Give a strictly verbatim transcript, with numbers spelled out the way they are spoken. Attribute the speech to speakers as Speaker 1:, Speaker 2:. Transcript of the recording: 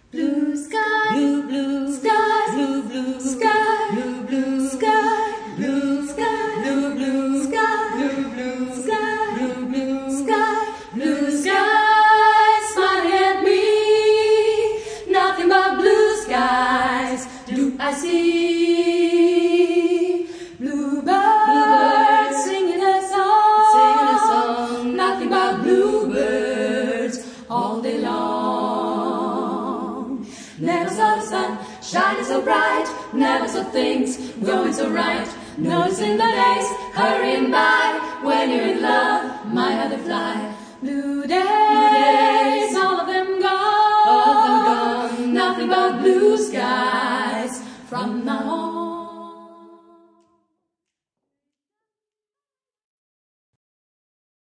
Speaker 1: Blue sky,
Speaker 2: blue, blue,
Speaker 1: skies,
Speaker 2: blue, blue,
Speaker 1: sky,
Speaker 2: blue, blue,
Speaker 1: sky,
Speaker 2: blue,
Speaker 1: sky,
Speaker 2: blue, blue,
Speaker 1: sky,
Speaker 2: blue, blue,
Speaker 1: sky,
Speaker 2: blue, blue,
Speaker 1: sky,
Speaker 2: blue
Speaker 1: skies, smiling at me. Nothing but blue skies do I see. Bluebirds singing a song,
Speaker 2: singing a song.
Speaker 1: Nothing but bluebirds all day long. Never saw the sun shining so bright, never saw things going so right. Noticing the days hurrying by, when you're in love, my heart they fly. Blue days.